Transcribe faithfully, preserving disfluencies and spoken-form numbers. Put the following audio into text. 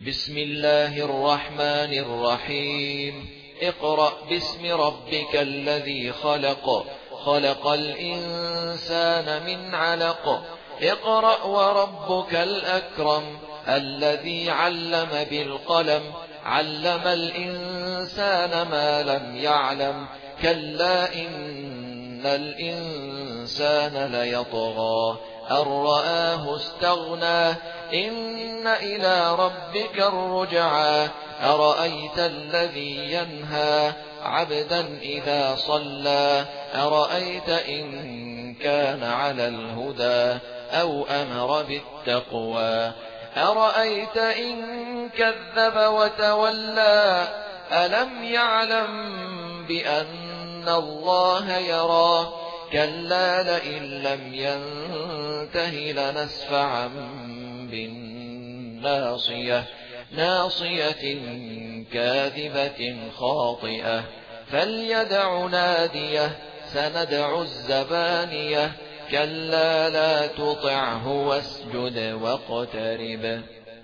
بسم الله الرحمن الرحيم اقرأ باسم ربك الذي خلق خلق الإنسان من علق اقرأ وربك الأكرم الذي علم بالقلم علم الإنسان ما لم يعلم كلا إن الإنسان ليطغى أن رآه استغنى إن إلى ربك الرجعى أرأيت الذي ينهى عبدا إذا صلى أرأيت إن كان على الهدى أو أمر بالتقوى أرأيت إن كذب وتولى ألم يعلم بأن الله يرى كلا لئن لم ينته لنسفعا بالناصية ناصية كاذبة خاطئة فليدع ناديه سندع الزبانية كلا لا تطعه واسجد واقترب